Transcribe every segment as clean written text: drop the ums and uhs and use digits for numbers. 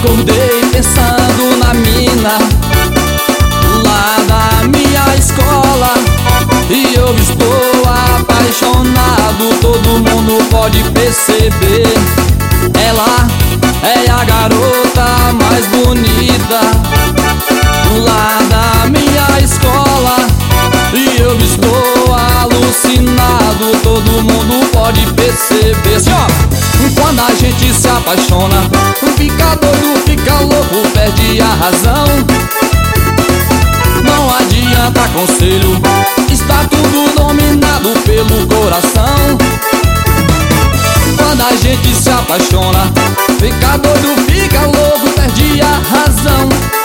acordei pensando na mina lá da minha escola, e eu estou apaixonado, todo mundo pode perceber. Ela é a garota mais bonita lá da minha escola, e eu estou alucinado, todo mundo pode perceber. Assim, ó, quando a gente se apaixona, fica doido, fica louco, perde a razão. Não adianta conselho, está tudo dominado pelo coração. Quando a gente se apaixona, fica doido, fica louco, perde a razão.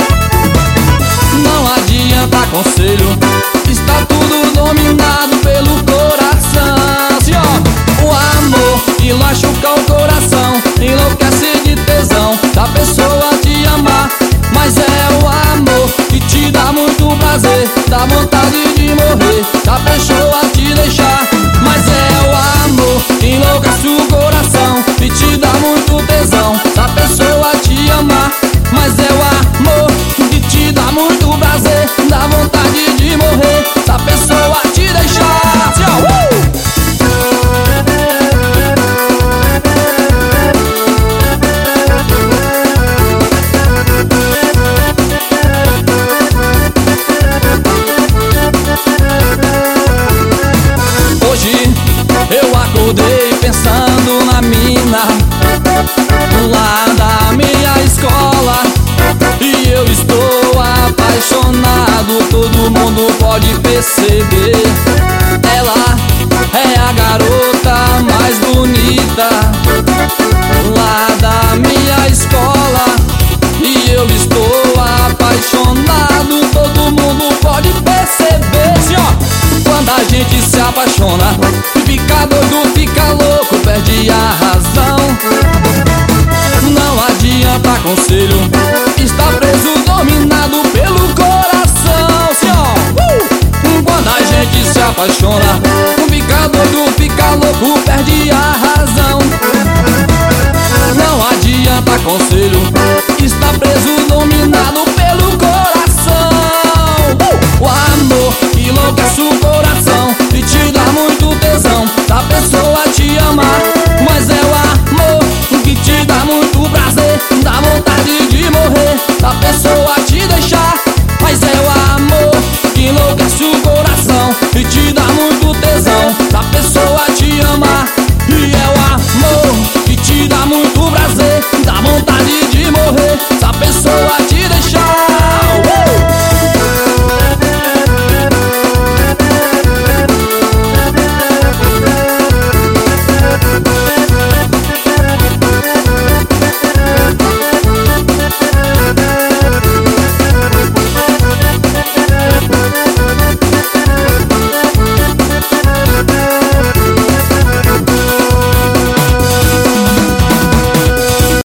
Não adianta conselho, está tudo dominado pelo coração. Assim, ó, o amor que machuca o coração, enlouquece de tesão da pessoa te amar. Mas é o amor que te dá muito prazer, dá vontade de morrer, da pessoa te deixar. Mas é o amor que enlouquece o coração e te dá muito tesão da pessoa te amar. Mas é o amor que te dá muito prazer, dá vontade de morrer, da pessoa te deixar. Hoje eu acordei pensando na mina lá da minha escola, e eu estou apaixonado, todo mundo pode perceber. Ela é a garota mais bonita lá da minha escola, e eu estou apaixonado, todo mundo pode perceber. Assim, ó, quando a gente se apaixona, fica doido, fica louco, perde a razão. Não adianta conselho, está preso, dominado pelo coração. Assim, ó, quando a gente se apaixona, fica doido, fica louco, perde a razão. Não adianta conselho, está preso, dominado pelo coração. O amor que enlouquece o coração e te dá muito tesão da pessoa te amar. Mas é o amor que te dá muito prazer, dá vontade de morrer, da pessoa te deixar. Mas é o amor que enlouquece o coração e te dá muito tesão da pessoa te amar. E é o amor que te dá muito prazer, dá vontade de morrer, da pessoa